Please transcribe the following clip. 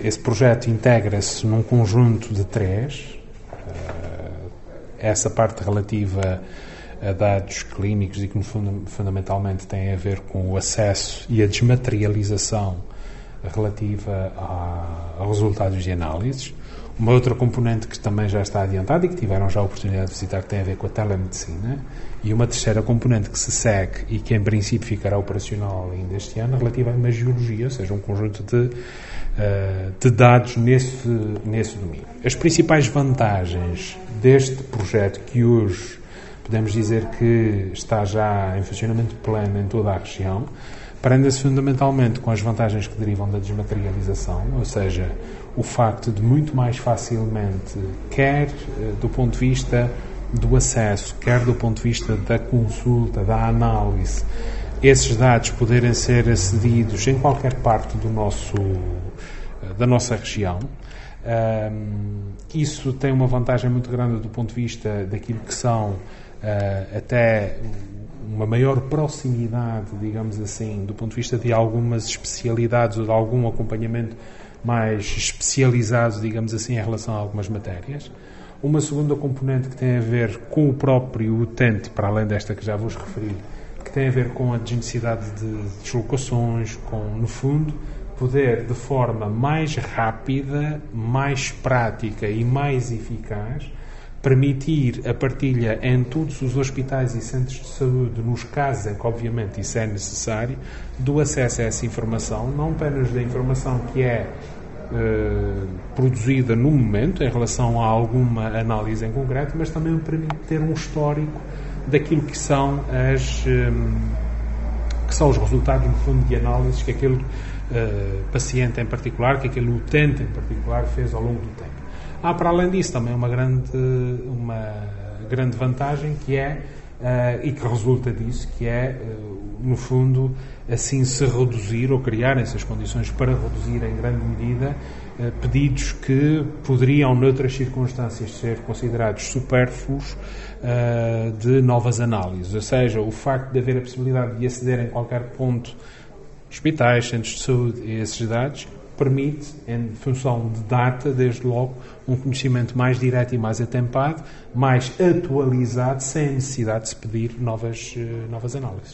Esse projeto integra-se num conjunto de três. Essa parte relativa a dados clínicos e que fundamentalmente tem a ver com o acesso e a desmaterialização relativa a resultados de análises. Uma outra componente que também já está adiantada e que tiveram já a oportunidade de visitar, que tem a ver com a telemedicina. E uma terceira componente que se segue e que em princípio ficará operacional ainda este ano, relativa à imagiologia, ou seja, um conjunto de dados nesse domínio. As principais vantagens deste projeto, que hoje podemos dizer que está já em funcionamento pleno em toda a região, prende-se fundamentalmente com as vantagens que derivam da desmaterialização, ou seja, o facto de muito mais facilmente, quer do ponto de vista do acesso, quer do ponto de vista da consulta, da análise, esses dados poderem ser acedidos em qualquer parte da nossa região. Isso tem uma vantagem muito grande do ponto de vista daquilo que são até uma maior proximidade, digamos assim, do ponto de vista de algumas especialidades ou de algum acompanhamento mais especializado, digamos assim, em relação a algumas matérias. Uma segunda componente que tem a ver com o próprio utente, para além desta que já vos referi, que tem a ver com a desnecessidade de deslocações, com, no fundo, poder de forma mais rápida, mais prática e mais eficaz permitir a partilha em todos os hospitais e centros de saúde, nos casos em que, obviamente, isso é necessário, do acesso a essa informação, não apenas da informação que é produzida no momento, em relação a alguma análise em concreto, mas também permite ter um histórico daquilo que são os resultados, no fundo, de análises que aquele paciente em particular, que aquele utente em particular fez ao longo do tempo. Há, para além disso, também uma grande vantagem que é, e que resulta disso, que é, no fundo, assim se reduzir ou criarem-se as condições para reduzir em grande medida pedidos que poderiam, noutras circunstâncias, ser considerados supérfluos de novas análises. Ou seja, o facto de haver a possibilidade de aceder em qualquer ponto, hospitais, centros de saúde, a esses dados, permite, em função de data, desde logo, um conhecimento mais direto e mais atempado, mais atualizado, sem a necessidade de se pedir novas análises.